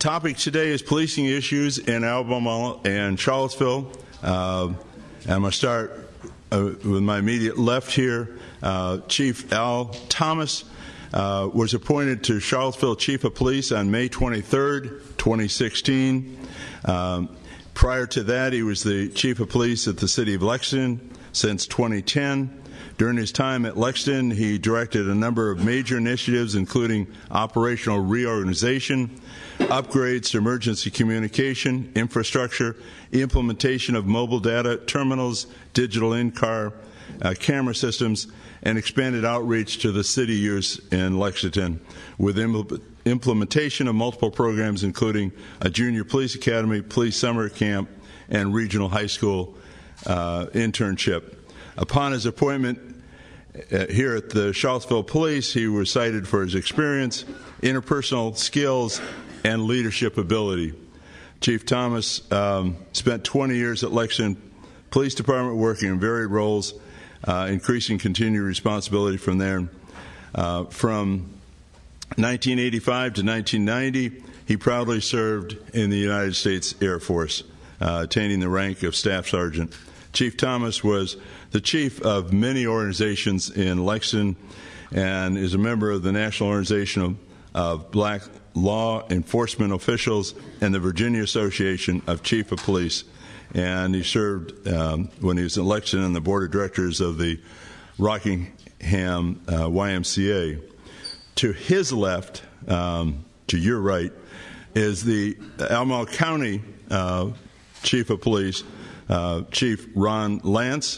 Topic today is policing issues in Albemarle and Charlottesville. I'm going to start with my immediate left here. Chief Al Thomas was appointed to Charlottesville Chief of Police on May 23rd, 2016. Prior to that, he was the Chief of Police at the City of Lexington since 2010. During his time at Lexington, he directed a number of major initiatives, including operational reorganization, upgrades to emergency communication, infrastructure, implementation of mobile data terminals, digital in-car camera systems, and expanded outreach to the city use in Lexington with implementation of multiple programs, including a junior police academy, police summer camp, and regional high school internship. Upon his appointment here at the Charlottesville Police, he was cited for his experience, interpersonal skills, and leadership ability. Chief Thomas spent 20 years at Lexington Police Department working in varied roles, increasing continued responsibility from there. From 1985 to 1990, he proudly served in the United States Air Force, attaining the rank of Staff Sergeant. Chief Thomas was the chief of many organizations in Lexington and is a member of the National Organization of Black Law Enforcement Officials and the Virginia Association of Chief of Police. And he served, when he was in Lexington, on the board of directors of the Rockingham YMCA. To his left, to your right, is the Albemarle County Chief of Police, Chief Ron Lance,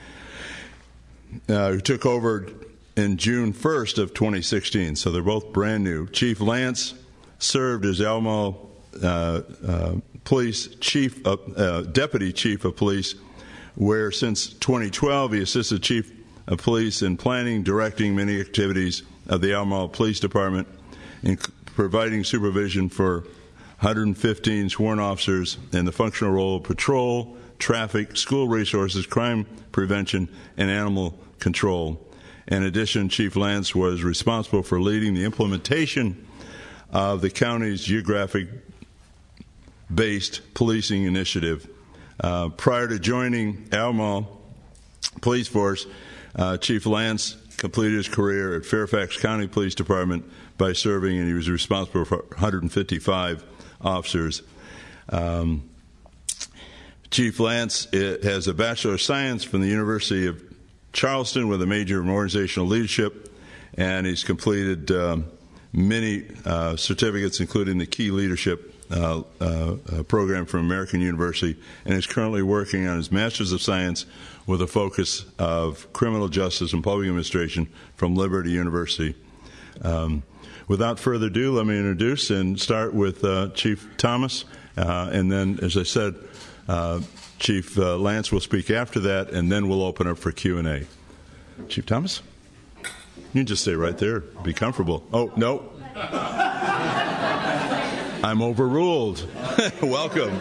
who took over in June 1st of 2016. So they're both brand new. Chief Lance served as Albemarle Police Deputy Chief of Police, where since 2012 he assisted Chief of Police in planning, directing many activities of the Albemarle Police Department, in providing supervision for 115 sworn officers in the functional role of patrol, traffic, school resources, crime prevention, and animal control. In addition, Chief Lance was responsible for leading the implementation of the county's geographic-based policing initiative. Prior to joining Albemarle Police Force, Chief Lance completed his career at Fairfax County Police Department by serving, and he was responsible for 155 officers. Chief Lance has a Bachelor of Science from the University of Charleston with a major in organizational leadership, and he's completed many certificates, including the Key Leadership program from American University, and is currently working on his Master's of Science with a focus of criminal justice and public administration from Liberty University. Without further ado, let me introduce and start with Chief Thomas, and then, as I said, Chief Lance will speak after that, and then we'll open up for Q&A. Chief Thomas? You can just stay right there. Be comfortable. Oh, no. I'm overruled. Welcome.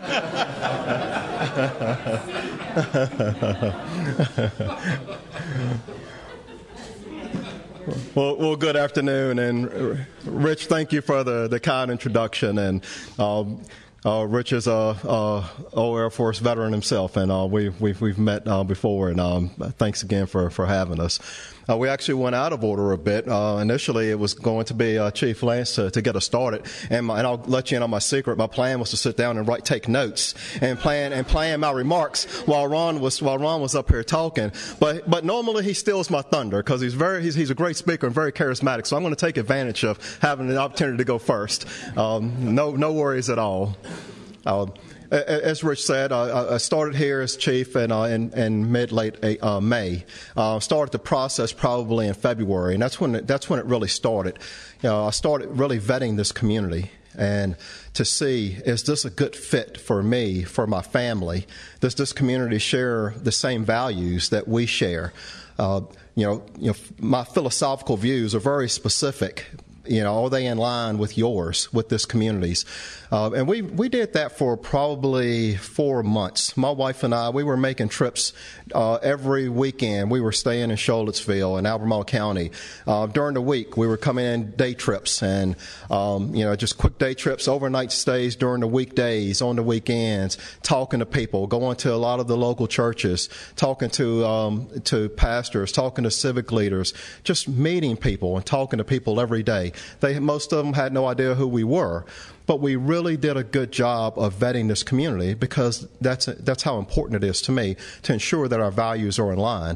Well, good afternoon, and Rich, thank you for the kind introduction. And Rich is a old Air Force veteran himself, and we've met before. And thanks again for having us. We actually went out of order a bit. Initially, it was going to be Chief Lance to get us started, and I'll let you in on my secret. My plan was to sit down and take notes and plan my remarks while Ron was up here talking. But normally he steals my thunder because he's a great speaker and very charismatic. So I'm going to take advantage of having the opportunity to go first. No worries at all. As Rich said, I started here as chief in mid-late May. Started the process probably in February, and that's when it really started. I started really vetting this community and to see, is this a good fit for me, for my family? Does this community share the same values that we share? My philosophical views are very specific. are they in line with yours, with this community's? And we did that for probably 4 months. My wife and I, we were making trips every weekend. We were staying in Charlottesville and Albemarle County. During the week, we were coming in day trips and, just quick day trips, overnight stays during the weekdays, on the weekends, talking to people, going to a lot of the local churches, talking to pastors, talking to civic leaders, just meeting people and talking to people every day. Most of them had no idea who we were. But we really did a good job of vetting this community because that's how important it is to me to ensure that our values are in line.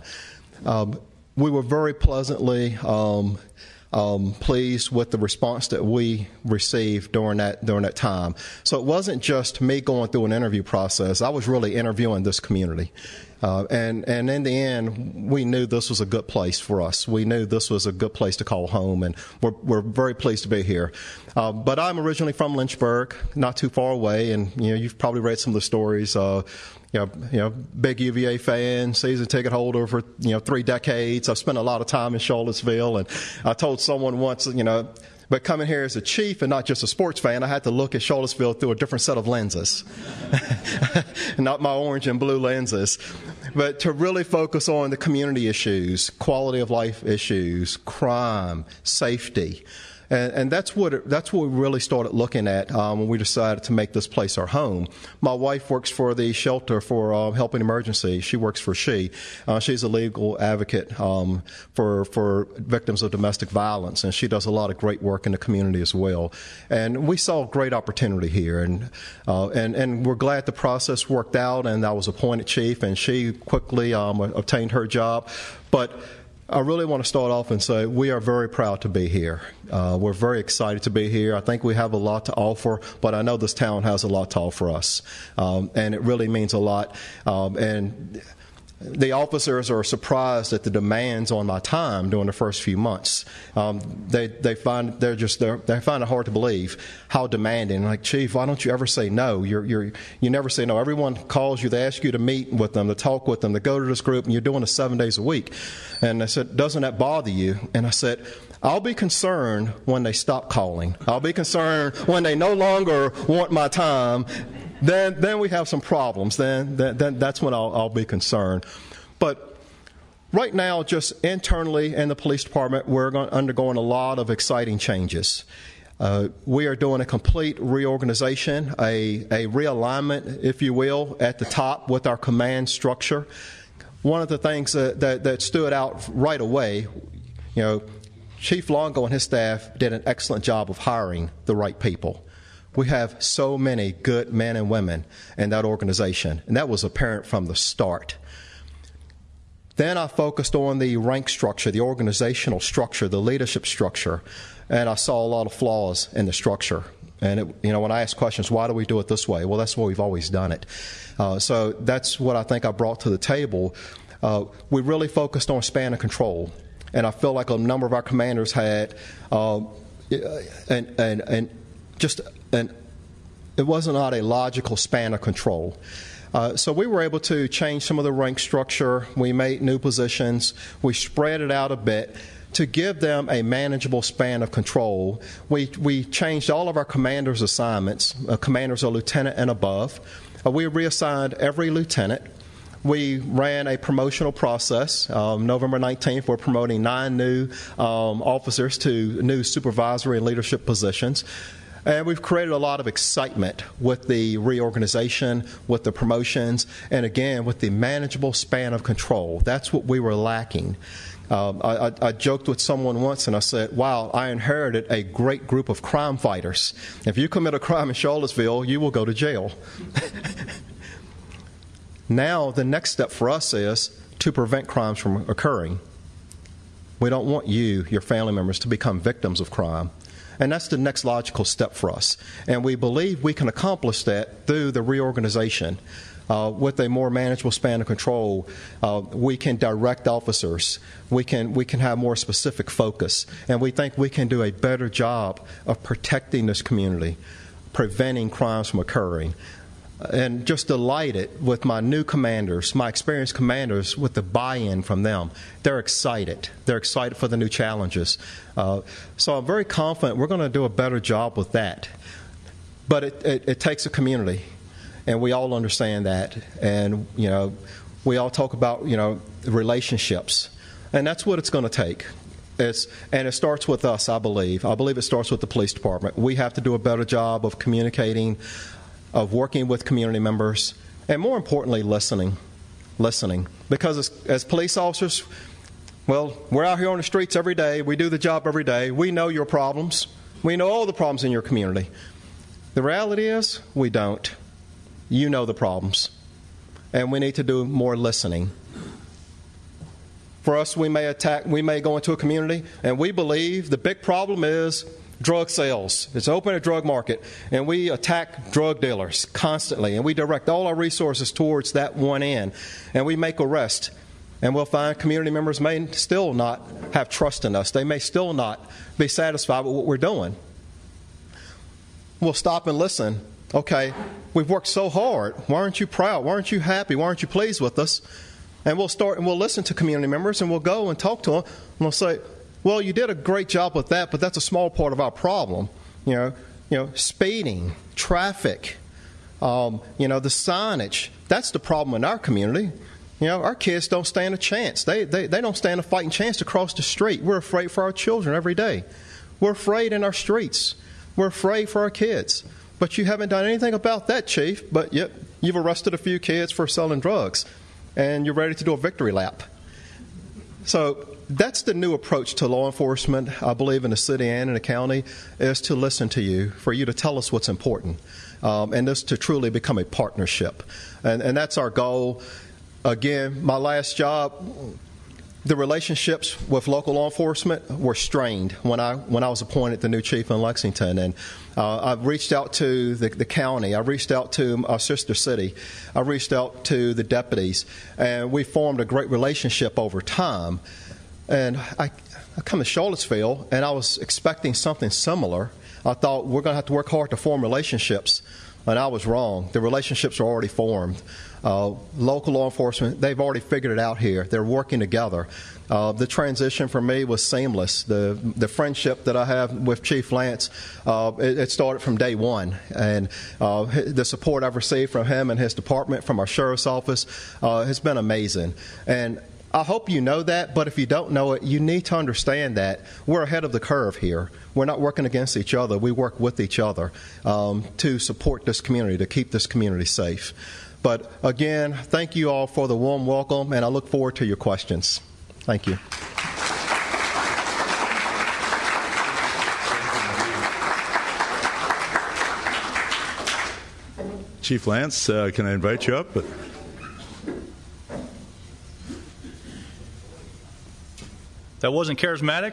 We were very pleasantly pleased with the response that we received during that time. So it wasn't just me going through an interview process. I was really interviewing this community. And in the end, we knew this was a good place for us. We knew this was a good place to call home, and we're very pleased to be here. But I'm originally from Lynchburg, not too far away, and you've probably read some of the stories. Big UVA fan, season ticket holder for 3 decades. I've spent a lot of time in Charlottesville, and I told someone once, but coming here as a chief and not just a sports fan, I had to look at Charlottesville through a different set of lenses, not my orange and blue lenses, but to really focus on the community issues, quality of life issues, crime, safety. And that's what we really started looking at when we decided to make this place our home. My wife works for the shelter for helping emergency. She works for SHE. She's a legal advocate for victims of domestic violence, and she does a lot of great work in the community as well. And we saw great opportunity here, and we're glad the process worked out. And I was appointed chief, and she quickly obtained her job, but I really want to start off and say we are very proud to be here. We're very excited to be here. I think we have a lot to offer, but I know this town has a lot to offer us, and it really means a lot. And the officers are surprised at the demands on my time during the first few months. They find it hard to believe how demanding. Like, Chief, why don't you ever say no? You never say no. Everyone calls you. They ask you to meet with them, to talk with them, to go to this group, and you're doing it 7 days a week. And I said, doesn't that bother you? And I said, I'll be concerned when they stop calling. I'll be concerned when they no longer want my time. Then we have some problems. Then that's when I'll be concerned. But right now, just internally in the police department, we're undergoing a lot of exciting changes. We are doing a complete reorganization, a realignment, if you will, at the top with our command structure. One of the things that stood out right away, Chief Longo and his staff did an excellent job of hiring the right people. We have so many good men and women in that organization, and that was apparent from the start. Then I focused on the rank structure, the organizational structure, the leadership structure, and I saw a lot of flaws in the structure. And when I ask questions, why do we do it this way? Well, that's the way we've always done it. So that's what I think I brought to the table. We really focused on span of control, and I feel like a number of our commanders had it was not a logical span of control. So we were able to change some of the rank structure. We made new positions. We spread it out a bit to give them a manageable span of control. We changed all of our commanders' assignments. Commanders are lieutenant and above. We reassigned every lieutenant. We ran a promotional process. November 19th, we're promoting 9 new officers to new supervisory and leadership positions. And we've created a lot of excitement with the reorganization, with the promotions, and again, with the manageable span of control. That's what we were lacking. I joked with someone once and I said, wow, I inherited a great group of crime fighters. If you commit a crime in Charlottesville, you will go to jail. Now, the next step for us is to prevent crimes from occurring. We don't want you, your family members, to become victims of crime. And that's the next logical step for us. And we believe we can accomplish that through the reorganization. With a more manageable span of control, we can direct officers. We can have more specific focus. And we think we can do a better job of protecting this community, preventing crimes from occurring. and just delighted with my new commanders, my experienced commanders, with the buy-in from them. They're excited. They're excited for the new challenges. So I'm very confident we're going to do a better job with that. But it takes a community, and we all understand that. And, we all talk about, relationships. And that's what it's going to take. And it starts with us, I believe. I believe it starts with the police department. We have to do a better job of communicating, of working with community members, and more importantly, listening. Because as police officers, well, we're out here on the streets every day. We do the job every day. We know your problems. We know all the problems in your community. The reality is, we don't. You know the problems. And we need to do more listening. For us, we may go into a community, and we believe the big problem is drug sales. It's open a drug market, and we attack drug dealers constantly, and we direct all our resources towards that one end, and we make arrests. And we'll find community members may still not have trust in us. They may still not be satisfied with what we're doing. We'll stop and listen. Okay, we've worked so hard. Why aren't you proud? Why aren't you happy? Why aren't you pleased with us? And we'll start and we'll listen to community members, and we'll go and talk to them, and we'll say, well, you did a great job with that, but that's a small part of our problem. Speeding, traffic, the signage. That's the problem in our community. Our kids don't stand a chance. They don't stand a fighting chance to cross the street. We're afraid for our children every day. We're afraid in our streets. We're afraid for our kids. But you haven't done anything about that, Chief, but yet you've arrested a few kids for selling drugs, and you're ready to do a victory lap. So that's the new approach to law enforcement, I believe, in the city and in the county, is to listen to you, for you to tell us what's important, and this to truly become a partnership. And that's our goal. Again, my last job, the relationships with local law enforcement were strained when I was appointed the new chief in Lexington. And I've reached out to the county. I reached out to our sister city. I reached out to the deputies. And we formed a great relationship over time. And I come to Charlottesville, and I was expecting something similar. I thought we're going to have to work hard to form relationships. And I was wrong. The relationships are already formed. Local law enforcement, they've already figured it out here. They're working together. The transition for me was seamless. The friendship that I have with Chief Lance, it started from day one. And the support I've received from him and his department, from our sheriff's office, has been amazing. And I hope you know that, but if you don't know it, you need to understand that we're ahead of the curve here. We're not working against each other. We work with each other to support this community, to keep this community safe. But again, thank you all for the warm welcome, and I look forward to your questions. Thank you. Chief Lance, can I invite you up? That wasn't charismatic?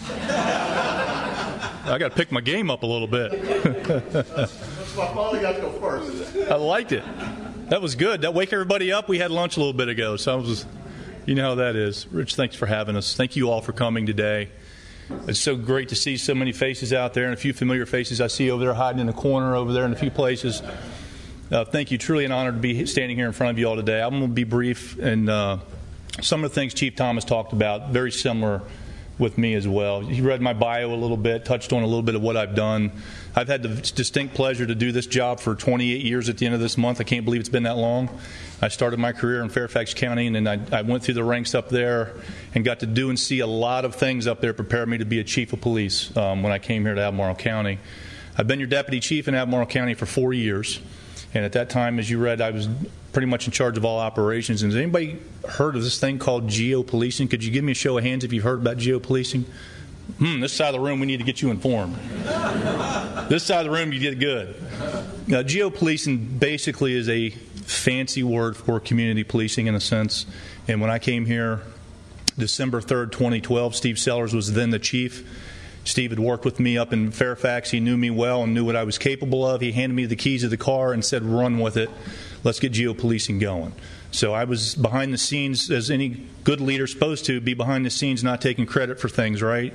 I got to pick my game up a little bit. That's why I finally got to go first. I liked it. That was good. That wake everybody up. We had lunch a little bit ago, so you know how that is. Rich, thanks for having us. Thank you all for coming today. It's so great to see so many faces out there, and a few familiar faces I see over there hiding in the corner over there in a few places. Thank you. Truly an honor to be standing here in front of you all today. I'm going to be brief, and some of the things Chief Thomas talked about, very similar with me as well. He read my bio a little bit, touched on a little bit of what I've done. I've had the distinct pleasure to do this job for 28 years at the end of this month. I can't believe it's been that long. I started my career in Fairfax County, and then I went through the ranks up there and got to do and see a lot of things up there, prepared me to be a chief of police when I came here to Albemarle County. I've been your deputy chief in Albemarle County for 4 years. And at that time, as you read, I was pretty much in charge of all operations. And has anybody heard of this thing called geopolicing? Could you give me a show of hands if you've heard about geopolicing? This side of the room, we need to get you informed. This side of the room, you get good. Now, geopolicing basically is a fancy word for community policing in a sense. And when I came here December 3rd, 2012, Steve Sellers was then the chief. Steve had worked with me up in Fairfax. He knew me well and knew what I was capable of. He handed me the keys of the car and said, run with it. Let's get geopolicing going. So I was behind the scenes, as any good leader's supposed to, be behind the scenes, not taking credit for things, right?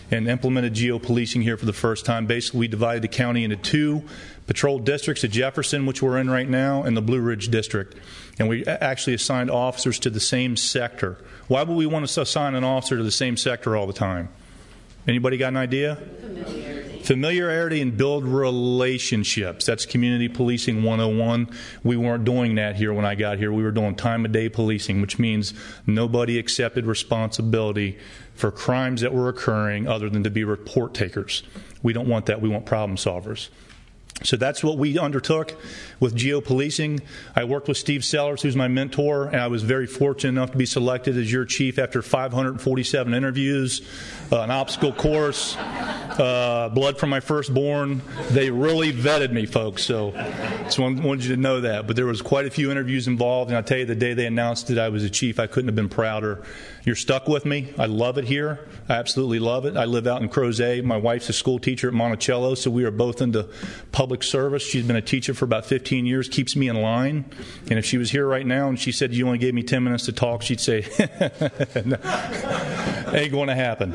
and implemented geopolicing here for the first time. Basically, we divided the county into 2 patrol districts, the Jefferson, which we're in right now, and the Blue Ridge District. And we actually assigned officers to the same sector. Why would we want to assign an officer to the same sector all the time? Anybody got an idea? Familiarity and build relationships. That's community policing 101. We weren't doing that here when I got here. We were doing time-of-day policing, which means nobody accepted responsibility for crimes that were occurring other than to be report takers. We don't want that. We want problem solvers. So that's what we undertook with geopolicing. I worked with Steve Sellers, who's my mentor, and I was very fortunate enough to be selected as your chief after 547 interviews, an obstacle course, blood from my firstborn. They really vetted me, folks, so just wanted you to know that. But there was quite a few interviews involved, and I'll tell you, the day they announced that I was a chief, I couldn't have been prouder. You're stuck with me. I love it here. I absolutely love it. I live out in Crozet. My wife's a school teacher at Monticello, so we are both into public service. She's been a teacher for about 15 years, keeps me in line. And if she was here right now and she said, you only gave me 10 minutes to talk, she'd say, no, ain't going to happen.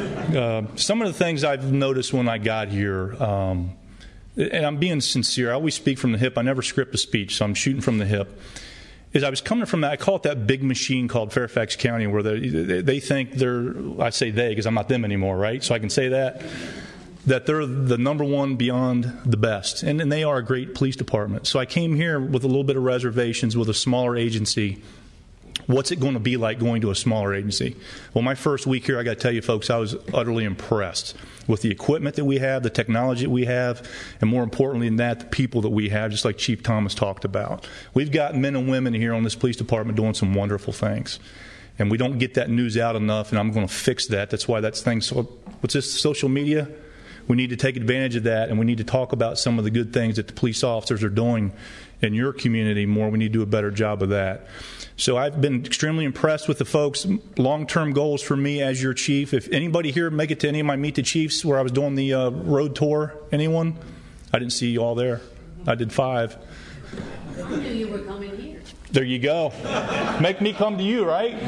Some of the things I've noticed when I got here, and I'm being sincere, I always speak from the hip. I never script a speech, so I'm shooting from the hip. Is I was coming from that, I call it that big machine called Fairfax County, where they think they're, I say they because I'm not them anymore, right? So I can say that they're the number one beyond the best. And they are a great police department. So I came here with a little bit of reservations with a smaller agency. What's it going to be like going to a smaller agency? Well, my first week here, I got to tell you folks, I was utterly impressed with the equipment that we have, the technology that we have, and more importantly than that, the people that we have, just like Chief Thomas talked about. We've got men and women here on this police department doing some wonderful things. And we don't get that news out enough, and I'm going to fix that. That's why that's things, what's this, social media? We need to take advantage of that, and we need to talk about some of the good things that the police officers are doing in your community more. We need to do a better job of that. So I've been extremely impressed with the folks. Long-term goals for me as your chief. If anybody here make it to any of my Meet the Chiefs where I was doing the road tour, anyone? I didn't see you all there. I did 5. Who knew you were coming here? There you go. Make me come to you, right?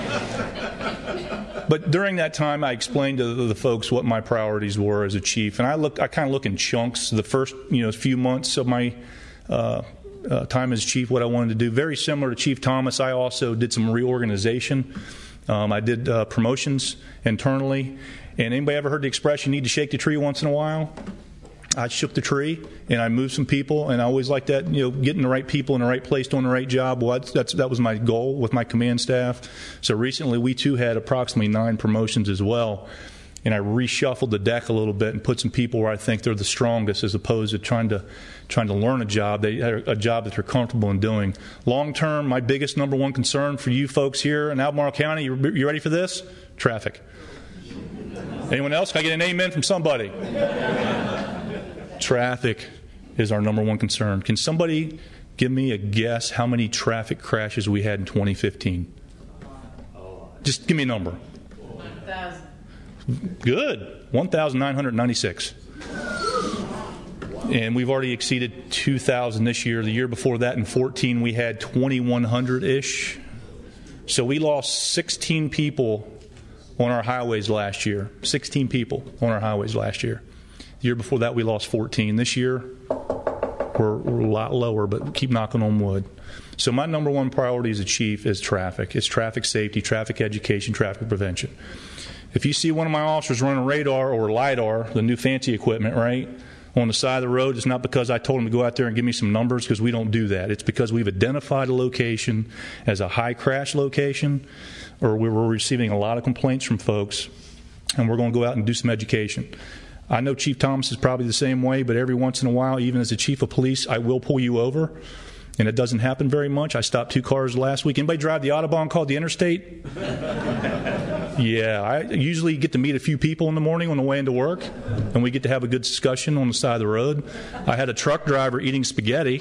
But during that time, I explained to the folks what my priorities were as a chief, and I kind of look in chunks. The first, few months of my time as chief, what I wanted to do, very similar to Chief Thomas. I also did some reorganization. I did promotions internally. And anybody ever heard the expression, you need to shake the tree once in a while? I shook the tree, and I moved some people, and I always like that, getting the right people in the right place, doing the right job. Well, that was my goal with my command staff. So recently, we too had approximately 9 promotions as well, and I reshuffled the deck a little bit and put some people where I think they're the strongest, as opposed to trying to learn a job. They had a job that they're comfortable in doing. Long term, my biggest number one concern for you folks here in Albemarle County, you ready for this? Traffic. Anyone else? Can I get an amen from somebody? Traffic is our number one concern. Can somebody give me a guess how many traffic crashes we had in 2015? Just give me a number. 1,000. Good. 1,996. And we've already exceeded 2,000 this year. The year before that, in 2014, we had 2,100-ish. So we lost 16 people on our highways last year. 16 people on our highways last year. The year before that, we lost 14. This year, we're a lot lower, but keep knocking on wood. So my number one priority as a chief is traffic. It's traffic safety, traffic education, traffic prevention. If you see one of my officers running radar or LiDAR, the new fancy equipment, right, on the side of the road, it's not because I told him to go out there and give me some numbers, because we don't do that. It's because we've identified a location as a high crash location, or we were receiving a lot of complaints from folks, and we're going to go out and do some education. I know Chief Thomas is probably the same way, but every once in a while, even as a chief of police, I will pull you over, and it doesn't happen very much. I stopped 2 cars last week. Anybody drive the Autobahn called the Interstate? Yeah, I usually get to meet a few people in the morning on the way into work, and we get to have a good discussion on the side of the road. I had a truck driver eating spaghetti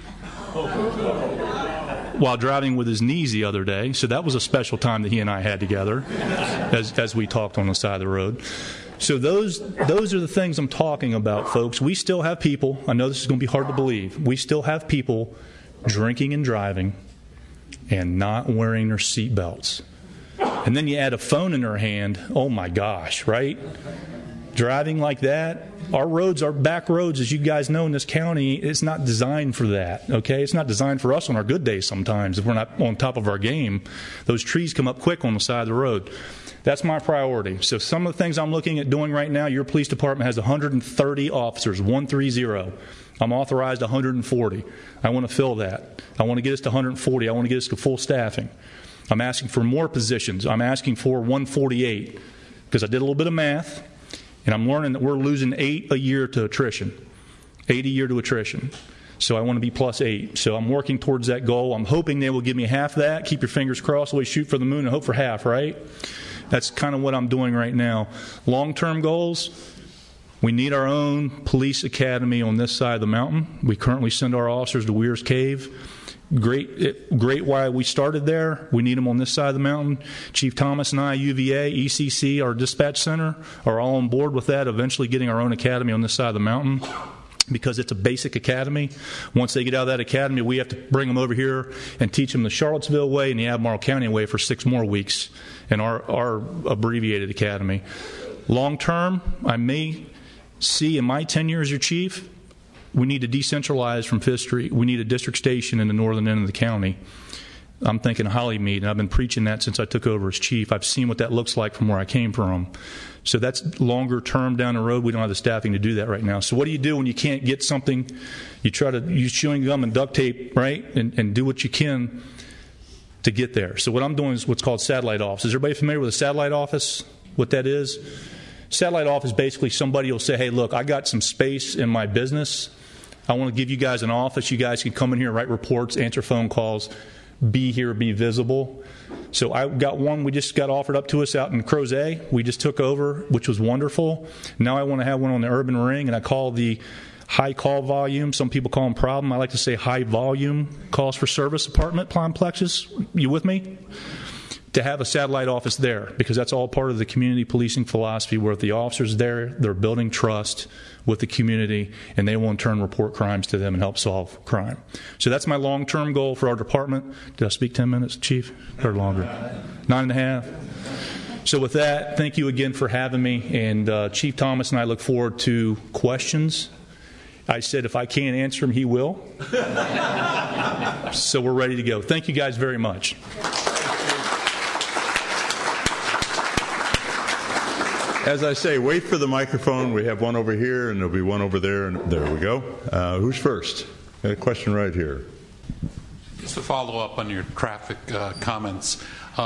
while driving with his knees the other day, so that was a special time that he and I had together as we talked on the side of the road. So those are the things I'm talking about, folks. We still have people, I know this is going to be hard to believe, we still have people drinking and driving and not wearing their seat belts. And then you add a phone in their hand. Oh my gosh, right? Driving like that. Our roads, our back roads, as you guys know in this county, it's not designed for that, okay? It's not designed for us on our good days sometimes. If we're not on top of our game, those trees come up quick on the side of the road. That's my priority. So some of the things I'm looking at doing right now, your police department has 130 officers, 130. I'm authorized 140. I want to fill that. I want to get us to 140. I want to get us to full staffing. I'm asking for more positions. I'm asking for 148 because I did a little bit of math, and I'm learning that we're losing 8 a year to attrition. 8 a year to attrition. So I want to be plus 8. So I'm working towards that goal. I'm hoping they will give me half that. Keep your fingers crossed. Always shoot for the moon and hope for half, right? That's kind of what I'm doing right now. Long-term goals, we need our own police academy on this side of the mountain. We currently send our officers to Weir's Cave. Great why we started there. We need them on this side of the mountain. Chief Thomas and I, UVA, ECC, our dispatch center, are all on board with that, eventually getting our own academy on this side of the mountain, because it's a basic academy. Once they get out of that academy, we have to bring them over here and teach them the Charlottesville way and the Albemarle County way for 6 more weeks in our abbreviated academy. Long term, I may see in my tenure as your chief, we need to decentralize from Fifth Street. We need a district station in the northern end of the county. I'm thinking Hollymead, and I've been preaching that since I took over as chief. I've seen what that looks like from where I came from. So that's longer term down the road. We don't have the staffing to do that right now. So what do you do when you can't get something? You try to use chewing gum and duct tape, right, and do what you can to get there. So what I'm doing is what's called satellite office. Is everybody familiar with a satellite office? What that is? Satellite office, basically somebody will say, hey, look, I got some space in my business. I want to give you guys an office. You guys can come in here, write reports, answer phone calls, be here, be visible. So I got one we just got offered up to us out in Crozet. We just took over, which was wonderful. Now I want to have one on the urban ring, and I call the high call volume. Some people call them problem. I like to say high volume calls for service apartment complexes. You with me? To have a satellite office there, because that's all part of the community policing philosophy, where the officers there, they're building trust with the community, and they will in turn report crimes to them and help solve crime. So that's my long-term goal for our department. Did I speak 10 minutes, Chief? Or longer? 9.5. So with that, thank you again for having me, and Chief Thomas and I look forward to questions. I said if I can't answer them, he will. So we're ready to go. Thank you guys very much. As I say, wait for the microphone. We have one over here, and there'll be one over there, and there we go. Who's first? Got a question right here. Just to follow up on your traffic comments,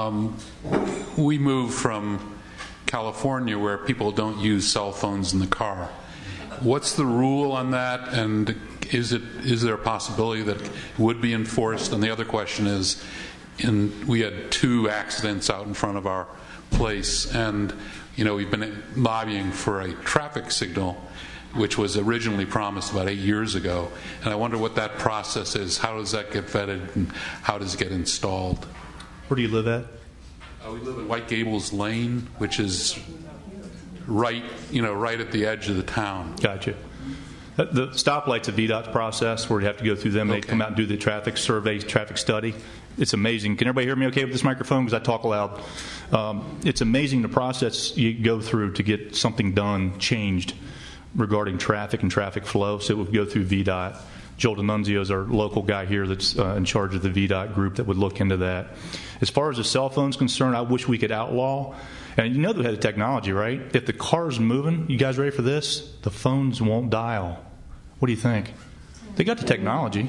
we moved from California where people don't use cell phones in the car. What's the rule on that, and is there a possibility that it would be enforced? And the other question is, we had 2 accidents out in front of our place, and we've been lobbying for a traffic signal, which was originally promised about 8 years ago. And I wonder what that process is. How does that get vetted, and how does it get installed? Where do you live at? We live in White Gables Lane, which is right at the edge of the town. Gotcha. The stoplight's a VDOT process where you have to go through them. Okay. They come out and do the traffic survey, traffic study. It's amazing. Can everybody hear me okay with this microphone? Because I talk loud. It's amazing the process you go through to get something done, changed regarding traffic and traffic flow. So it would go through VDOT. Joel D'Annunzio is our local guy here that's in charge of the VDOT group that would look into that. As far as the cell phone's concerned, I wish we could outlaw. And they had the technology, right? If the car's moving, you guys ready for this? The phones won't dial. What do you think? They got the technology.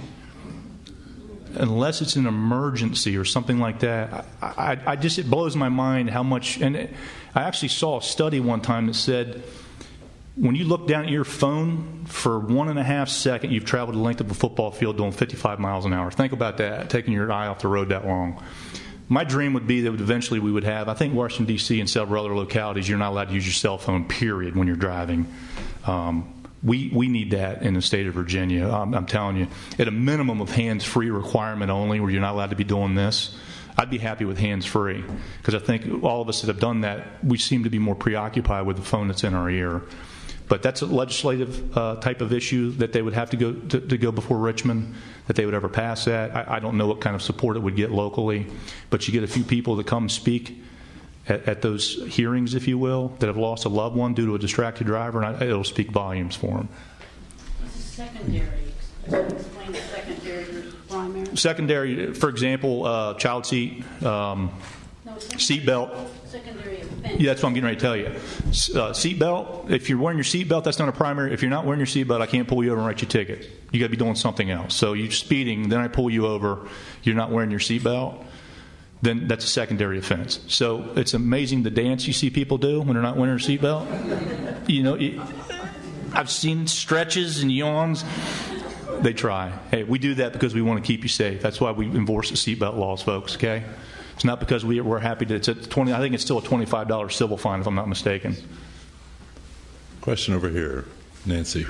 Unless it's an emergency or something like that, it blows my mind how much. And I actually saw a study one time that said when you look down at your phone for 1.5 seconds, you've traveled the length of a football field doing 55 miles an hour. Think about that, taking your eye off the road that long. My dream would be that eventually we would have, I think Washington, D.C. and several other localities, you're not allowed to use your cell phone, period, when you're driving. We need that in the state of Virginia. I'm telling you, at a minimum of hands-free requirement only, where you're not allowed to be doing this, I'd be happy with hands-free, because I think all of us that have done that, we seem to be more preoccupied with the phone that's in our ear. But that's a legislative type of issue that they would have to go before Richmond, that they would ever pass that. I don't know what kind of support it would get locally, but you get a few people that come speak at those hearings, if you will, that have lost a loved one due to a distracted driver, and it'll speak volumes for them. Secondary. Explain the secondary versus primary. Secondary, for example, child seat, seat belt. Secondary offense. Yeah, that's what I'm getting ready to tell you. Seat belt, if you're wearing your seat belt, that's not a primary. If you're not wearing your seat belt, I can't pull you over and write you a ticket. You got to be doing something else. So you're speeding, then I pull you over, you're not wearing your seat belt, then that's a secondary offense. So it's amazing the dance you see people do when they're not wearing their seat belt. You know, I've seen stretches and yawns. They try. Hey, we do that because we want to keep you safe. That's why we enforce the seatbelt laws, folks. Okay, it's not because we're happy that it's at 20. I think it's still a $25 civil fine, if I'm not mistaken. Question over here, Nancy.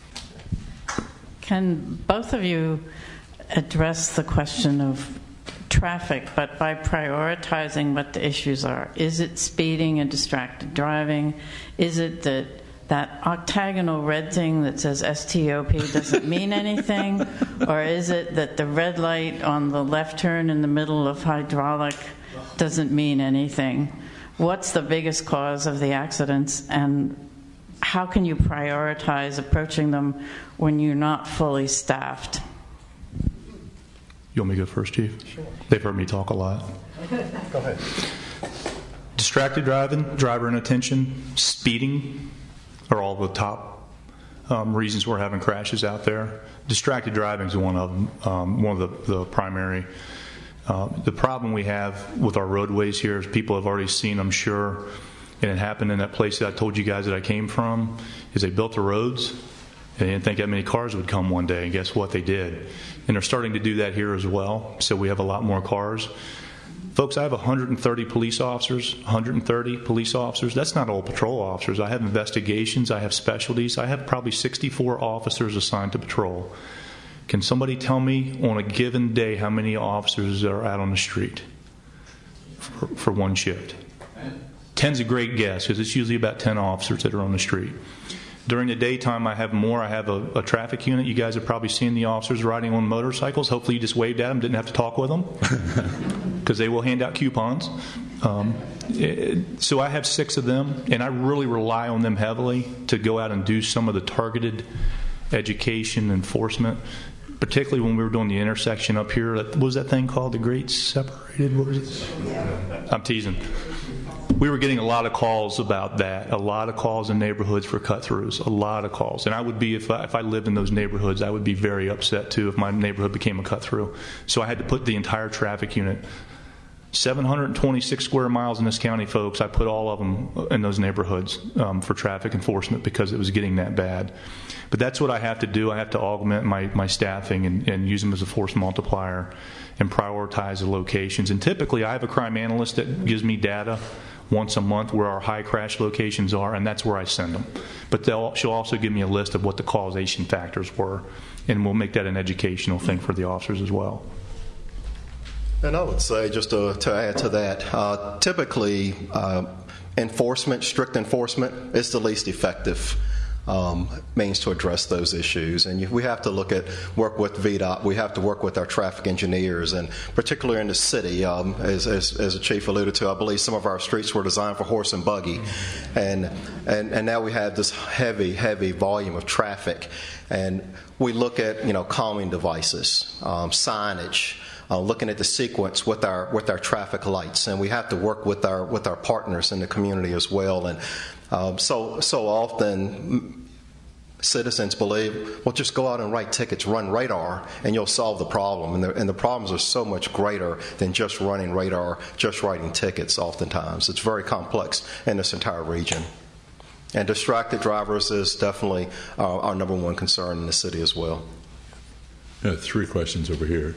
Can both of you address the question of traffic, but by prioritizing what the issues are? Is it speeding and distracted driving? Is it that octagonal red thing that says STOP doesn't mean anything? Or is it that the red light on the left turn in the middle of hydraulic doesn't mean anything? What's the biggest cause of the accidents, and how can you prioritize approaching them when you're not fully staffed? You want me to go first, Chief? Sure. They've heard me talk a lot. Go ahead. Distracted driving, driver inattention, speeding are all the top reasons we're having crashes out there. Distracted driving is one of them, one of the primary. The problem we have with our roadways here is people have already seen, I'm sure, and it happened in that place that I told you guys that I came from, is they built the roads and they didn't think that many cars would come one day, and guess what? They did. And they're starting to do that here as well, so we have a lot more cars. Folks, I have 130 police officers, 130 police officers. That's not all patrol officers. I have investigations. I have specialties. I have probably 64 officers assigned to patrol. Can somebody tell me on a given day how many officers are out on the street for one shift? 10's a great guess because it's usually about 10 officers that are on the street. During the daytime, I have more. I have a traffic unit. You guys have probably seen the officers riding on motorcycles. Hopefully you just waved at them, didn't have to talk with them, because they will hand out coupons. So I have 6 of them, and I really rely on them heavily to go out and do some of the targeted education enforcement, particularly when we were doing the intersection up here. What was that thing called? The Great Separated? What was it? I'm teasing. We were getting a lot of calls about that, a lot of calls in neighborhoods for cut-throughs, a lot of calls. And I would be, if I lived in those neighborhoods, I would be very upset too if my neighborhood became a cut-through. So I had to put the entire traffic unit, 726 square miles in this county, folks, I put all of them in those neighborhoods for traffic enforcement because it was getting that bad. But that's what I have to do. I have to augment my staffing and use them as a force multiplier and prioritize the locations. And typically I have a crime analyst that gives me data once a month where our high crash locations are, and that's where I send them. But she'll also give me a list of what the causation factors were, and we'll make that an educational thing for the officers as well. And I would say, just to add to that, typically strict enforcement is the least effective means to address those issues. And we have to work with VDOT. We have to work with our traffic engineers, and particularly in the city, as the chief alluded to, I believe some of our streets were designed for horse and buggy, and now we have this heavy volume of traffic, and we look at calming devices, signage. Looking at the sequence with our traffic lights, and we have to work with our partners in the community as well. And so often citizens believe, well, just go out and write tickets, run radar, and you'll solve the problem. And the problems are so much greater than just running radar, just writing tickets. Oftentimes, it's very complex in this entire region. And distracted drivers is definitely our number one concern in the city as well. 3 questions over here.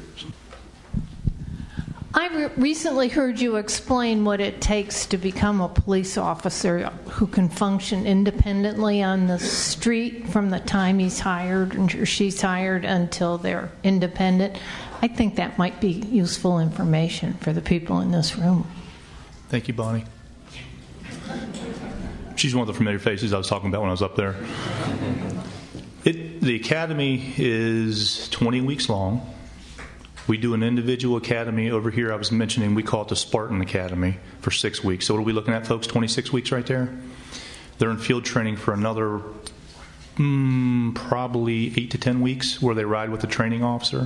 I recently heard you explain what it takes to become a police officer who can function independently on the street from the time he's hired or she's hired until they're independent. I think that might be useful information for the people in this room. Thank you, Bonnie. She's one of the familiar faces I was talking about when I was up there. The academy is 20 weeks long. We do an individual academy over here. I was mentioning we call it the Spartan Academy for 6 weeks. So what are we looking at, folks? 26 weeks right there. They're in field training for another probably 8 to 10 weeks where they ride with the training officer.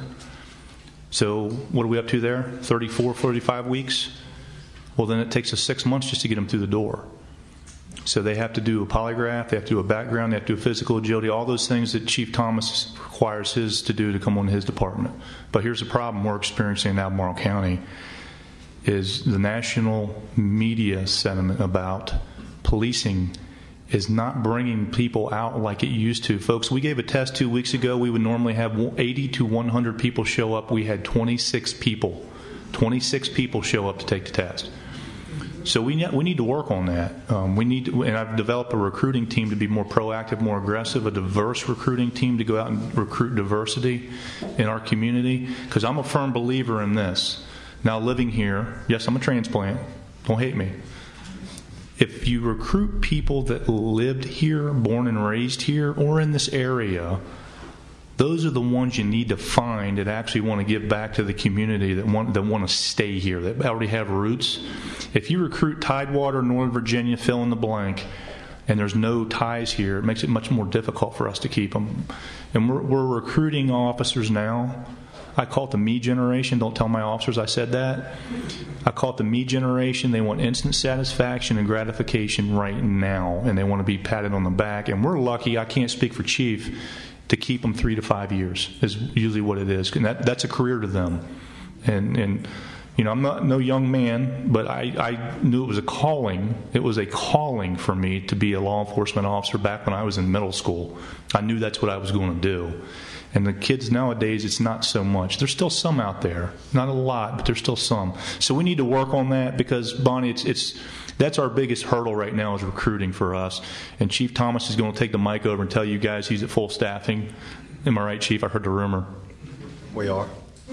So what are we up to there? 34, 45 weeks? Well, then it takes us 6 months just to get them through the door. So they have to do a polygraph, they have to do a background, they have to do a physical agility, all those things that Chief Thomas requires his to do to come on his department. But here's the problem we're experiencing in Albemarle County is the national media sentiment about policing is not bringing people out like it used to. Folks, we gave a test 2 weeks ago. We would normally have 80 to 100 people show up. We had 26 people. 26 people show up to take the test. So we need to work on that. And I've developed a recruiting team to be more proactive, more aggressive, a diverse recruiting team to go out and recruit diversity in our community, because I'm a firm believer in this. Now, living here, yes, I'm a transplant. Don't hate me. If you recruit people that lived here, born and raised here, or in this area, those are the ones you need to find that actually want to give back to the community, that want to stay here, that already have roots. If you recruit Tidewater, Northern Virginia, fill in the blank, and there's no ties here, it makes it much more difficult for us to keep them. And we're recruiting officers now. I call it the me generation. Don't tell my officers I said that. I call it the me generation. They want instant satisfaction and gratification right now, and they want to be patted on the back. And we're lucky, I can't speak for Chief, to keep them 3 to 5 years is usually what it is. And that's a career to them. And you know, I'm not no young man, but I knew it was a calling. It was a calling for me to be a law enforcement officer back when I was in middle school. I knew that's what I was going to do. And the kids nowadays, it's not so much. There's still some out there. Not a lot, but there's still some. So we need to work on that because, Bonnie, that's our biggest hurdle right now is recruiting for us. And Chief Thomas is going to take the mic over and tell you guys he's at full staffing. Am I right, Chief? I heard the rumor. We are.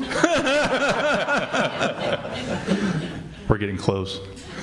We're getting close.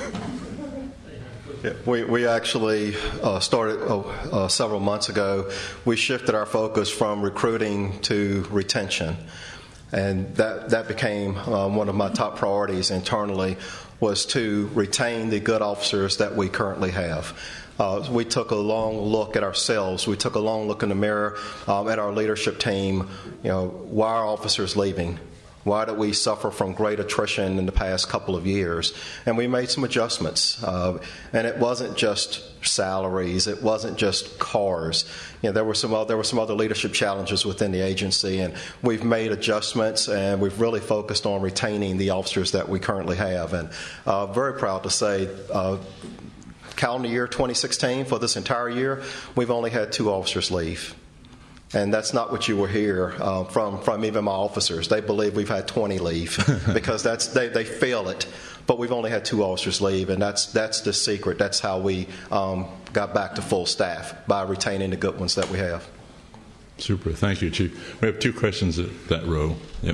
Yeah, we actually started several months ago. We shifted our focus from recruiting to retention. And that became one of my top priorities internally, was to retain the good officers that we currently have. We took a long look at ourselves. We took a long look in the mirror at our leadership team. You know, why are officers leaving? Why did we suffer from great attrition in the past couple of years? And we made some adjustments. And it wasn't just salaries. It wasn't just cars. You know, there were some other leadership challenges within the agency, and we've made adjustments, and we've really focused on retaining the officers that we currently have. And very proud to say, calendar year 2016, for this entire year, we've only had 2 officers leave. And that's not what you will hear from even my officers. They believe we've had 20 leave because they feel it. But we've only had 2 officers leave, and that's the secret. That's how we got back to full staff, by retaining the good ones that we have. Super. Thank you, Chief. We have 2 questions at that row. Yep.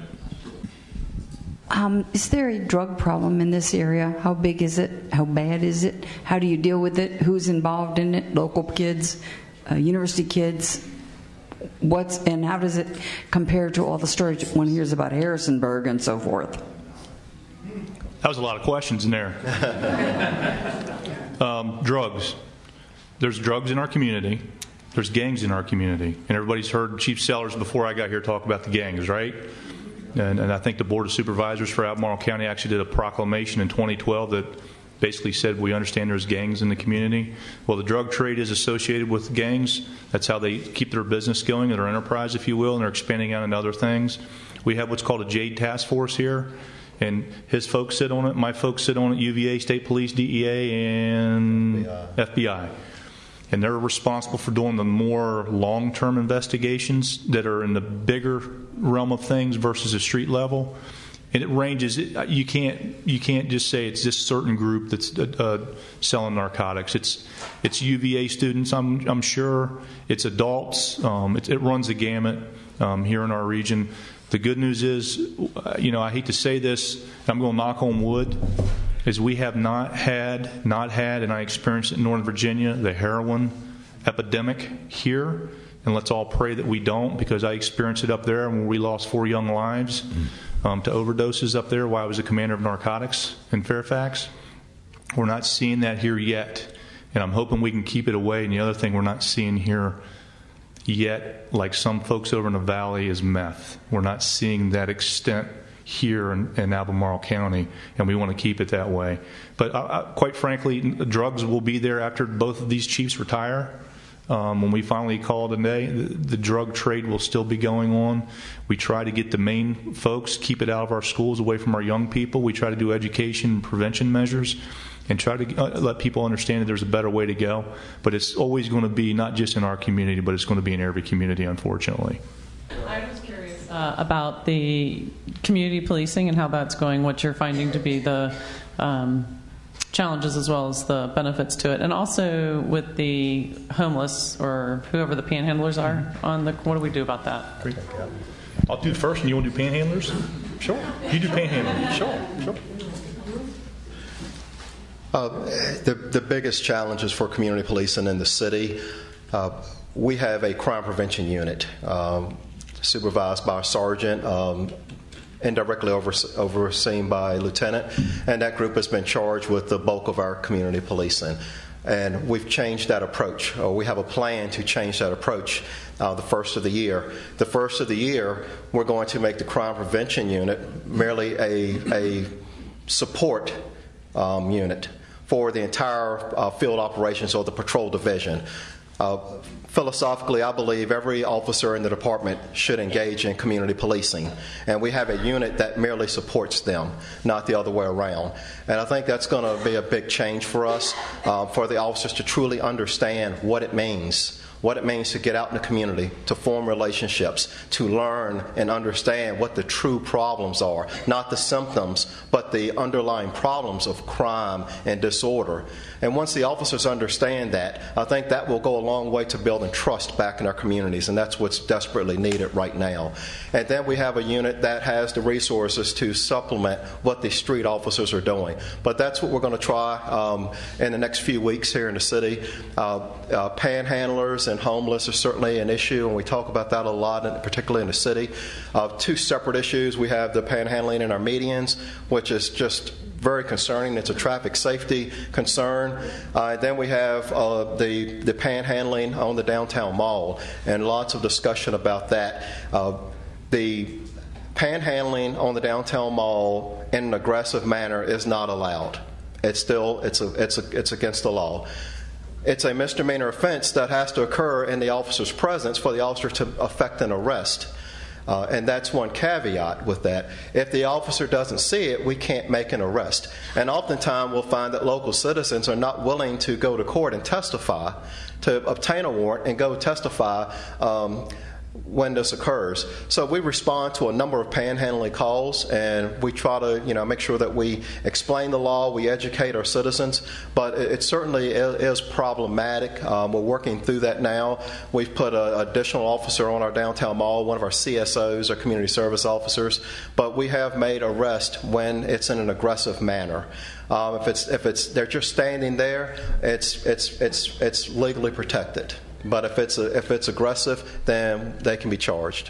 Is there a drug problem in this area? How big is it? How bad is it? How do you deal with it? Who's involved in it? Local kids, university kids? And how does it compare to all the stories one hears about Harrisonburg and so forth? That was a lot of questions in there. Drugs. There's drugs in our community. There's gangs in our community. And everybody's heard Chief Sellers before I got here talk about the gangs, right? And I think the Board of Supervisors for Albemarle County actually did a proclamation in 2012 that basically said we understand there's gangs in the community. Well, the drug trade is associated with gangs. That's how they keep their business going, their enterprise, if you will, and they're expanding out into other things. We have what's called a JADE task force here, and his folks sit on it. My folks sit on it, UVA, State Police, DEA, and FBI. And they're responsible for doing the more long-term investigations that are in the bigger realm of things versus the street level. And it ranges. You can't just say it's this certain group that's selling narcotics. It's UVA students, I'm sure. It's adults. It runs the gamut here in our region. The good news is, I hate to say this, I'm going to knock on wood, is we have not had, and I experienced it in Northern Virginia, the heroin epidemic here. And let's all pray that we don't, because I experienced it up there where we lost 4 young lives. to overdoses up there while I was a commander of narcotics in Fairfax. We're not seeing that here yet, and I'm hoping we can keep it away. And the other thing we're not seeing here yet, like some folks over in the valley, is meth. We're not seeing that extent here in Albemarle County, and we want to keep it that way. But quite frankly, drugs will be there after both of these chiefs retire. When we finally call today, the drug trade will still be going on. We try to get the main folks, keep it out of our schools, away from our young people. We try to do education and prevention measures and try to let people understand that there's a better way to go. But it's always going to be not just in our community, but it's going to be in every community, unfortunately. I was curious about the community policing and how that's going, what you're finding to be the challenges as well as the benefits to it, and also with the homeless or whoever the panhandlers are on the, what do we do about that? Great. I'll do first, and you want to do panhandlers? Sure. You do panhandlers. Sure. The biggest challenges for community policing in the city, we have a crime prevention unit supervised by a sergeant, indirectly overseen by a lieutenant, and that group has been charged with the bulk of our community policing. And we've changed that approach, or we have a plan to change that approach the first of the year. The first of the year, we're going to make the crime prevention unit merely a support unit for the entire field operations or the patrol division. Philosophically, I believe every officer in the department should engage in community policing, and we have a unit that merely supports them, not the other way around. And I think that's going to be a big change for us, for the officers to truly understand what it means to get out in the community, to form relationships, to learn and understand what the true problems are, not the symptoms, but the underlying problems of crime and disorder. And once the officers understand that, I think that will go a long way to building trust back in our communities, and that's what's desperately needed right now. And then we have a unit that has the resources to supplement what the street officers are doing. But that's what we're going to try in the next few weeks here in the city. Panhandlers and homeless are certainly an issue, and we talk about that a lot, particularly in the city. Two separate issues. We have the panhandling in our medians, which is just very concerning. It's a traffic safety concern. Then we have the panhandling on the downtown mall, and lots of discussion about that. The panhandling on the downtown mall in an aggressive manner is not allowed. It's against the law. It's a misdemeanor offense that has to occur in the officer's presence for the officer to effect an arrest. And that's one caveat with that. If the officer doesn't see it, we can't make an arrest. And oftentimes we'll find that local citizens are not willing to go to court and testify, to obtain a warrant and go testify when this occurs. So we respond to a number of panhandling calls, and we try to make sure that we explain the law, we educate our citizens, but it certainly is problematic. We're working through that now. We've put an additional officer on our downtown mall, one of our CSOs, our community service officers, but we have made arrests when it's in an aggressive manner. If they're just standing there, it's legally protected. But if it's aggressive, then they can be charged.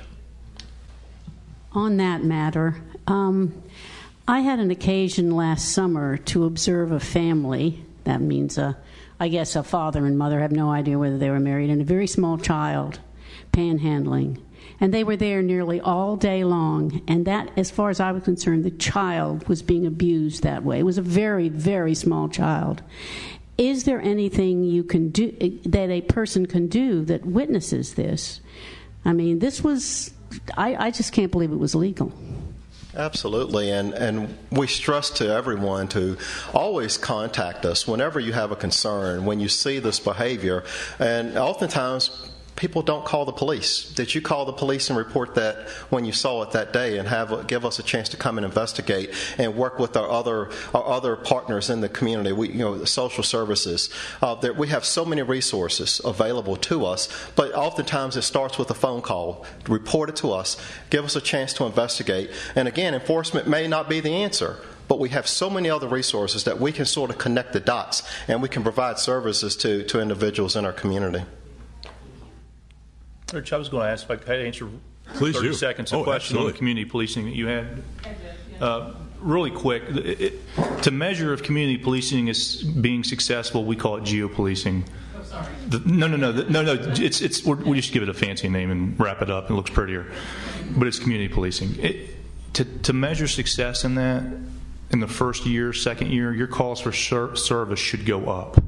On that matter, I had an occasion last summer to observe a family. That means, I guess, a father and mother, have no idea whether they were married, and a very small child panhandling. And they were there nearly all day long. And that, as far as I was concerned, the child was being abused that way. It was a very, very small child. Is there anything you can do, that a person can do, that witnesses this? I mean, this was, I just can't believe it was legal. Absolutely, and we stress to everyone to always contact us whenever you have a concern, when you see this behavior. And oftentimes people don't call the police. Did you call the police and report that when you saw it that day, and give us a chance to come and investigate and work with our other partners in the community? The social services. We have so many resources available to us, but oftentimes it starts with a phone call. Report it to us. Give us a chance to investigate. And again, enforcement may not be the answer, but we have so many other resources that we can sort of connect the dots, and we can provide services to individuals in our community. Rich, I was going to ask if I could answer Please 30 do. seconds. A Oh, question on absolutely. the community policing that you had. Really quick, to measure if community policing is being successful, we call it geopolicing. Oh, sorry. No. We just give it a fancy name and wrap it up. It looks prettier, but it's community policing. To measure success in that, in the first year, second year, your calls for service should go up.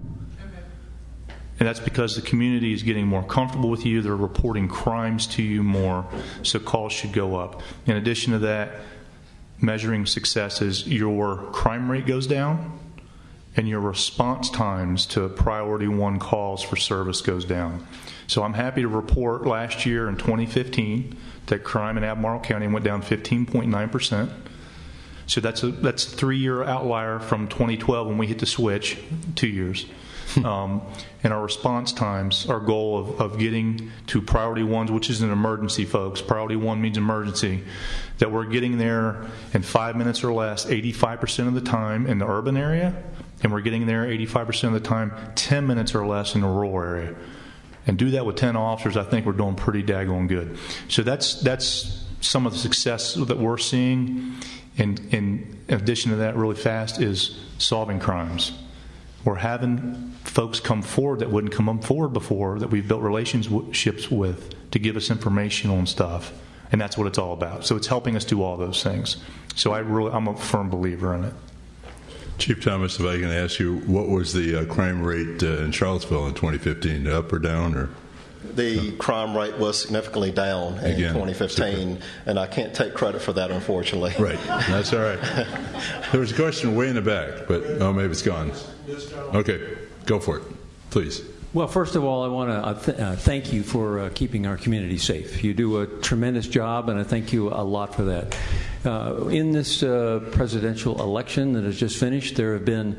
And that's because the community is getting more comfortable with you. They're reporting crimes to you more, so calls should go up. In addition to that, measuring success is your crime rate goes down and your response times to priority 1 calls for service goes down. So I'm happy to report last year in 2015 that crime in Albemarle County went down 15.9%. So that's a 3-year outlier from 2012 when we hit the switch, 2 years. And our response times, our goal of getting to priority 1s, which is an emergency, folks. Priority 1 means emergency. That we're getting there in 5 minutes or less 85% of the time in the urban area, and we're getting there 85% of the time 10 minutes or less in the rural area. And do that with 10 officers, I think we're doing pretty daggone good. So that's some of the success that we're seeing. And in addition to that, really fast, is solving crimes. We're having folks come forward that wouldn't come forward before, that we've built relationships with, to give us information on stuff. And that's what it's all about. So it's helping us do all those things. So I'm a firm believer in it. Chief Thomas, if I can ask you, what was the crime rate in Charlottesville in 2015? Up or down? Or The crime rate was significantly down in Again, 2015, super. and I can't take credit for that, unfortunately. Right. That's all right. There was a question way in the back, but maybe it's gone. Okay. Go for it. Please. Well, first of all, I want to thank you for keeping our community safe. You do a tremendous job, and I thank you a lot for that. In this presidential election that has just finished, there have been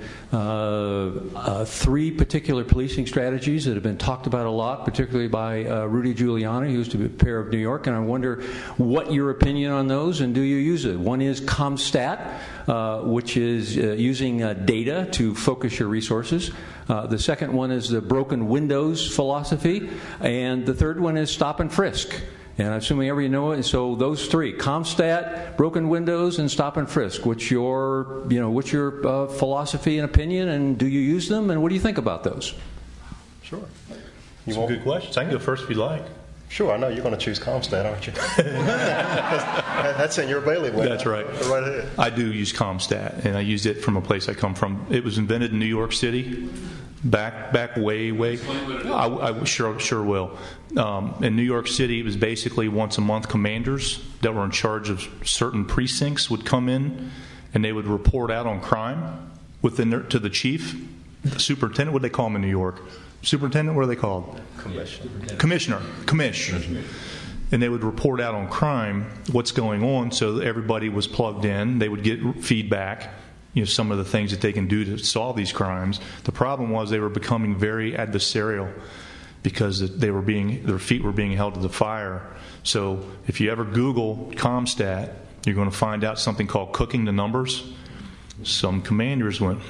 3 particular policing strategies that have been talked about a lot, particularly by Rudy Giuliani, who used to be mayor of New York, and I wonder what your opinion on those, and do you use it? One is CompStat, which is using data to focus your resources. The second one is the broken windows philosophy, and the third one is stop and frisk. And I'm assuming everybody know it. And so those 3: CompStat, broken windows, and stop and frisk. What's your philosophy and opinion, and do you use them, and what do you think about those? Sure. Some good questions. I can go first if you'd like. Sure, I know you're going to choose CompStat, aren't you? That's in your bailiwick. That's right. Go right ahead. I do use CompStat, and I used it from a place I come from. It was invented in New York City, back way. I sure will. In New York City, it was basically once a month commanders that were in charge of certain precincts would come in, and they would report out on crime to the chief, the superintendent. What do they call him in New York? Superintendent, what are they called? Commissioner. And they would report out on crime, what's going on, so that everybody was plugged in. They would get feedback, some of the things that they can do to solve these crimes. The problem was they were becoming very adversarial because their feet were being held to the fire. So if you ever Google CompStat, you're going to find out something called cooking the numbers. Some commanders went,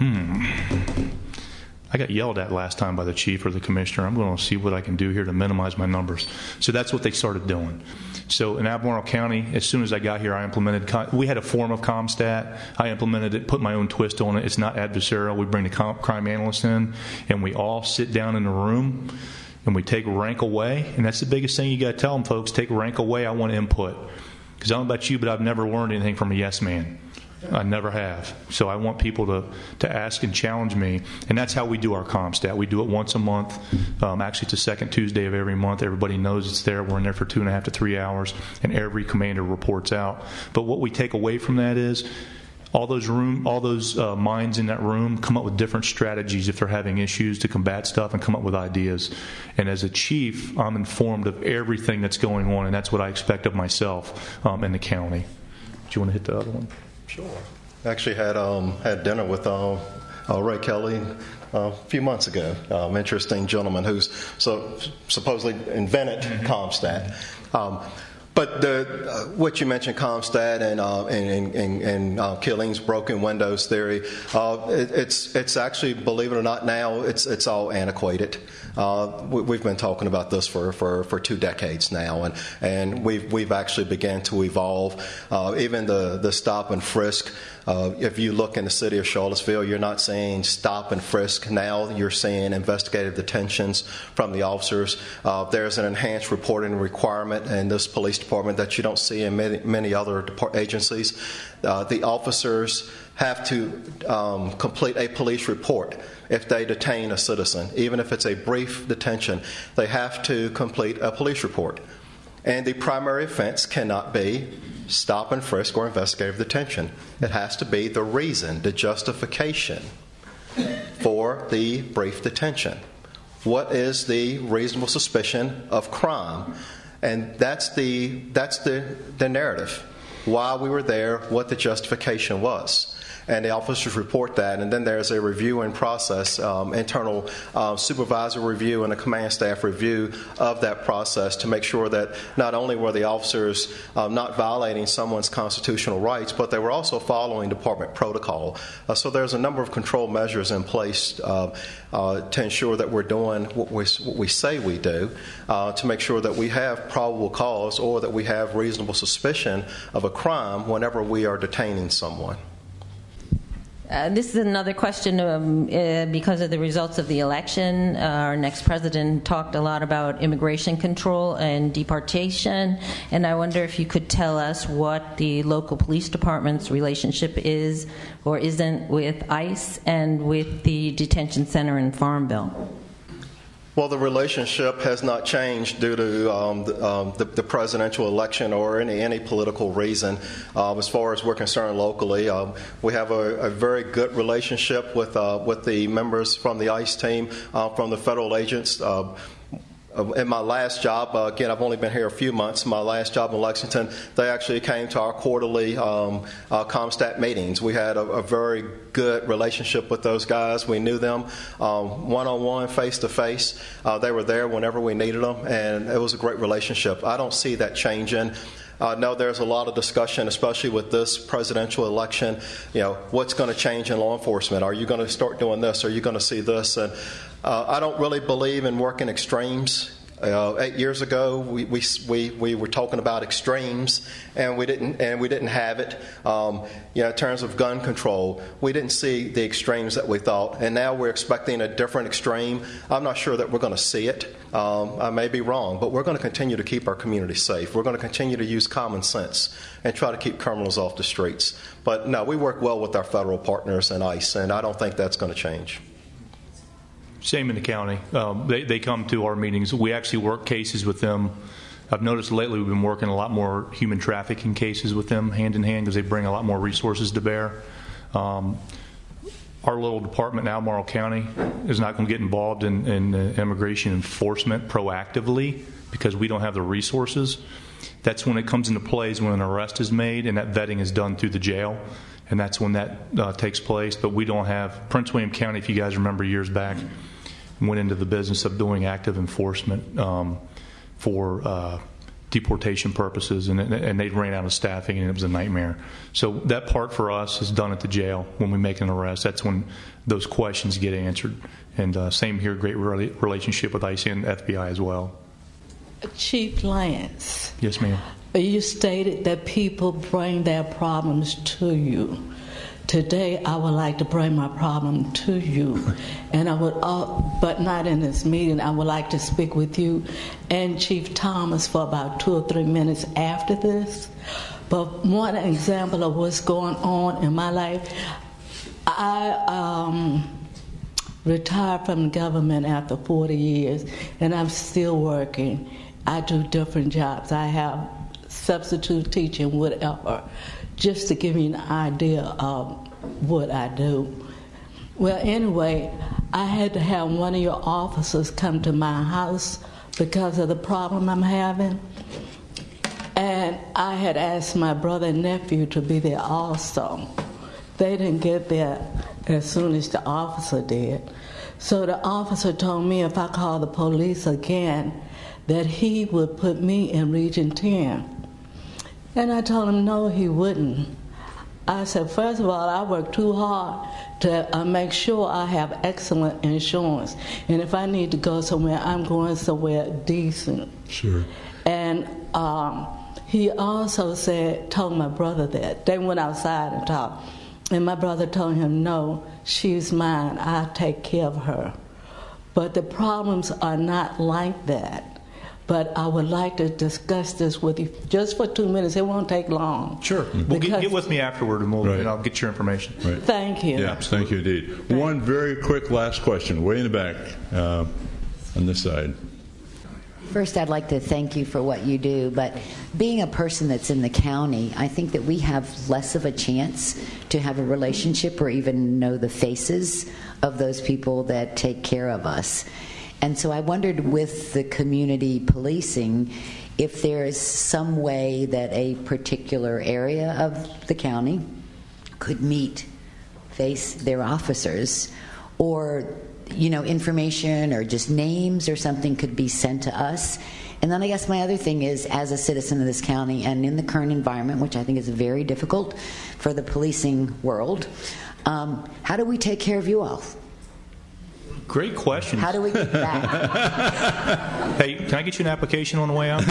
I got yelled at last time by the chief or the commissioner. I'm going to see what I can do here to minimize my numbers. So that's what they started doing. So in Albemarle County, as soon as I got here, I implemented. We had a form of CompStat. I implemented it, put my own twist on it. It's not adversarial. We bring the crime analyst in, and we all sit down in the room, and we take rank away. And that's the biggest thing you got to tell them, folks. Take rank away. I want input. Because I don't know about you, but I've never learned anything from a yes man. I never have. So I want people to ask and challenge me. And that's how we do our CompStat. We do it once a month. Actually, it's the second Tuesday of every month. Everybody knows it's there. We're in there for 2.5 to 3 hours, and every commander reports out. But what we take away from that is all those minds in that room come up with different strategies if they're having issues to combat stuff and come up with ideas. And as a chief, I'm informed of everything that's going on, and that's what I expect of myself in the county. Do you want to hit the other one? Sure. Actually had dinner with Ray Kelly a few months ago. Interesting gentleman who's supposedly invented CompStat. But what you mentioned, CompStat and killings, broken windows theory, it's actually, believe it or not, now it's all antiquated. we've been talking about this for 2 decades now, and we've actually began to evolve. Even the stop and frisk. If you look in the city of Charlottesville, you're not seeing stop and frisk now. You're seeing investigative detentions from the officers. There's an enhanced reporting requirement in this police department that you don't see in many other agencies. The officers have to complete a police report if they detain a citizen. Even if it's a brief detention, they have to complete a police report. And the primary offense cannot be stop and frisk or investigative detention. It has to be the reason, the justification for the brief detention. What is the reasonable suspicion of crime? And that's the narrative. Why we were there, what the justification was. And the officers report that, and then there's a reviewing process, internal supervisor review and a command staff review of that process to make sure that not only were the officers not violating someone's constitutional rights, but they were also following department protocol. So there's a number of control measures in place to ensure that we're doing what we say we do, to make sure that we have probable cause or that we have reasonable suspicion of a crime whenever we are detaining someone. This is another question because of the results of the election. Our next president talked a lot about immigration control and deportation, and I wonder if you could tell us what the local police department's relationship is or isn't with ICE and with the detention center in Farmville. Well, the relationship has not changed due to the presidential election or any political reason. As far as we're concerned locally, we have a very good relationship with the members from the ICE team, from the federal agents. In my last job, again, I've only been here a few months. My last job in Lexington, they actually came to our quarterly CompStat meetings. We had a very good relationship with those guys. We knew them one-on-one, face-to-face. They were there whenever we needed them, and it was a great relationship. I don't see that changing. No, there's a lot of discussion, especially with this presidential election. What's going to change in law enforcement? Are you going to start doing this? Are you going to see this? And I don't really believe in working extremes. 8 years ago, we were talking about extremes, and we didn't have it. In terms of gun control, we didn't see the extremes that we thought, and now we're expecting a different extreme. I'm not sure that we're going to see it. I may be wrong, but we're going to continue to keep our community safe. We're going to continue to use common sense and try to keep criminals off the streets. But no, we work well with our federal partners and ICE, and I don't think that's going to change. Same in the county. They come to our meetings. We actually work cases with them. I've noticed lately we've been working a lot more human trafficking cases with them hand in hand because they bring a lot more resources to bear. Our little department in Albemarle County is not going to get involved in immigration enforcement proactively because we don't have the resources. That's when it comes into play is when an arrest is made and that vetting is done through the jail. And that's when that takes place. But we don't have Prince William County, if you guys remember years back, went into the business of doing active enforcement for deportation purposes, and they ran out of staffing, and it was a nightmare. So that part for us is done at the jail when we make an arrest. That's when those questions get answered. And same here, great relationship with ICE and FBI as well. Chief Lance. Yes, ma'am. You stated that people bring their problems to you. Today, I would like to bring my problem to you, and I would, but not in this meeting. I would like to speak with you and Chief Thomas for about 2 or 3 minutes after this. But one example of what's going on in my life, I retired from the government after 40 years, and I'm still working. I do different jobs. I have substitute teaching, whatever, just to give you an idea of what I do. Well, anyway, I had to have one of your officers come to my house because of the problem I'm having. And I had asked my brother and nephew to be there also. They didn't get there as soon as the officer did. So the officer told me if I called the police again, that he would put me in Region 10. And I told him no, he wouldn't. I said, first of all, I work too hard to make sure I have excellent insurance. And if I need to go somewhere, I'm going somewhere decent. Sure. And he also told my brother that. They went outside and talked. And my brother told him, no, she's mine. I'll take care of her. But the problems are not like that. But I would like to discuss this with you just for 2 minutes. It won't take long. Sure. Well, get with me afterward, and I'll get your information. Right. Thank you. Yeah, thank you indeed. One very quick last question, way in the back on this side. First, I'd like to thank you for what you do, but being a person that's in the county, I think that we have less of a chance to have a relationship or even know the faces of those people that take care of us. And so I wondered, with the community policing, if there is some way that a particular area of the county could face their officers, or information or just names or something could be sent to us. And then I guess my other thing is, as a citizen of this county and in the current environment, which I think is very difficult for the policing world, how do we take care of you all? Great question. How do we get back? Hey, can I get you an application on the way out?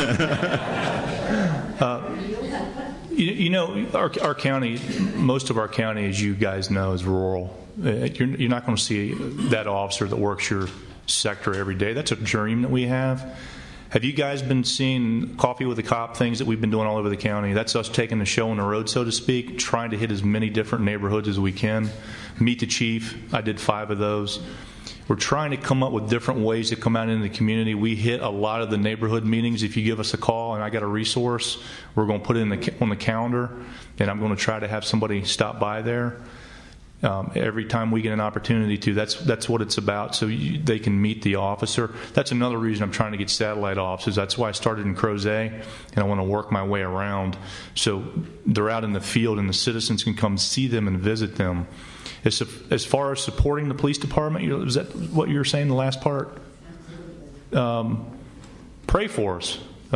Our county, most of our county, as you guys know, is rural. You're not going to see that officer that works your sector every day. That's a dream that we have. Have you guys been seeing Coffee with a Cop things that we've been doing all over the county? That's us taking the show on the road, so to speak, trying to hit as many different neighborhoods as we can. Meet the Chief. I did 5 of those. We're trying to come up with different ways to come out into the community. We hit a lot of the neighborhood meetings. If you give us a call and I got a resource, we're going to put it on the calendar, and I'm going to try to have somebody stop by there every time we get an opportunity to. That's what it's about, so they can meet the officer. That's another reason I'm trying to get satellite offices. That's why I started in Crozet, and I want to work my way around so they're out in the field and the citizens can come see them and visit them. As far as supporting the police department, is that what you were saying, the last part? Pray for us.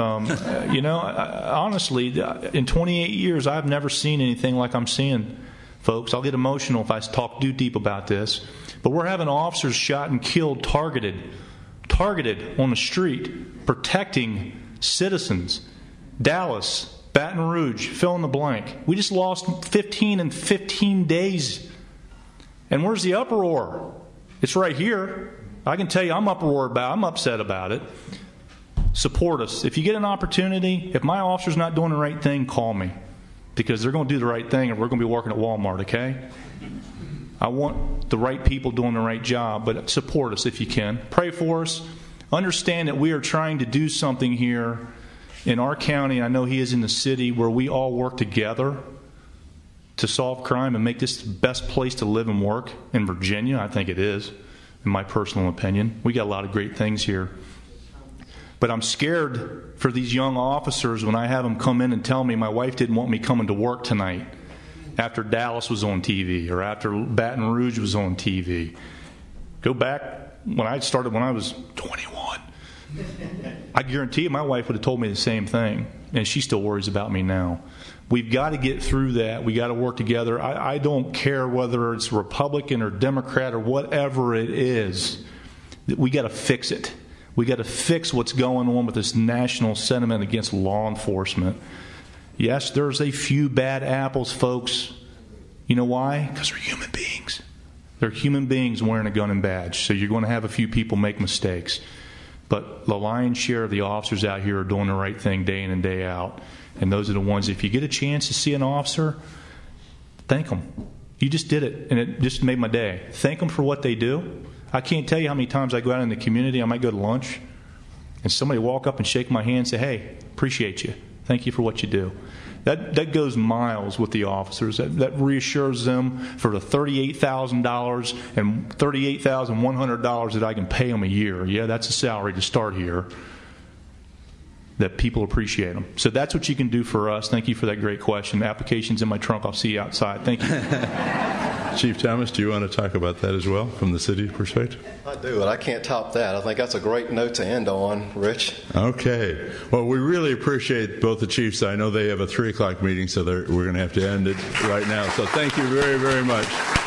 Honestly, in 28 years, I've never seen anything like I'm seeing, folks. I'll get emotional if I talk too deep about this. But we're having officers shot and killed, targeted on the street, protecting citizens. Dallas, Baton Rouge, fill in the blank. We just lost 15 in 15 days. And where's the uproar? It's right here. I can tell you I'm upset about it. Support us. If you get an opportunity, if my officer's not doing the right thing, call me. Because they're going to do the right thing and we're going to be working at Walmart, okay? I want the right people doing the right job, but support us if you can. Pray for us. Understand that we are trying to do something here in our county. I know he is in the city, where we all work together to solve crime and make this the best place to live and work in Virginia. I think it is, in my personal opinion. We got a lot of great things here. But I'm scared for these young officers when I have them come in and tell me my wife didn't want me coming to work tonight after Dallas was on TV or after Baton Rouge was on TV. Go back when I started when I was 21. I guarantee you my wife would have told me the same thing, and she still worries about me now. We've got to get through that. We've got to work together. I don't care whether it's Republican or Democrat or whatever it is. We got to fix it. We got to fix what's going on with this national sentiment against law enforcement. Yes, there's a few bad apples, folks. You know why? Because they're human beings. They're human beings wearing a gun and badge. So you're going to have a few people make mistakes. But the lion's share of the officers out here are doing the right thing day in and day out. And those are the ones, if you get a chance to see an officer, thank them. You just did it, and it just made my day. Thank them for what they do. I can't tell you how many times I go out in the community. I might go to lunch, and somebody walk up and shake my hand and say, hey, appreciate you. Thank you for what you do. That goes miles with the officers. That reassures them for the $38,000 and $38,100 that I can pay them a year. Yeah, that's a salary to start here. That people appreciate them. So that's what you can do for us. Thank you for that great question. The application's in my trunk. I'll see you outside. Thank you. Chief Thomas, do you want to talk about that as well from the city perspective? I do, and I can't top that. I think that's a great note to end on, Rich. Okay. Well, we really appreciate both the chiefs. I know they have a 3 o'clock meeting, so we're going to have to end it right now. So thank you very, very much.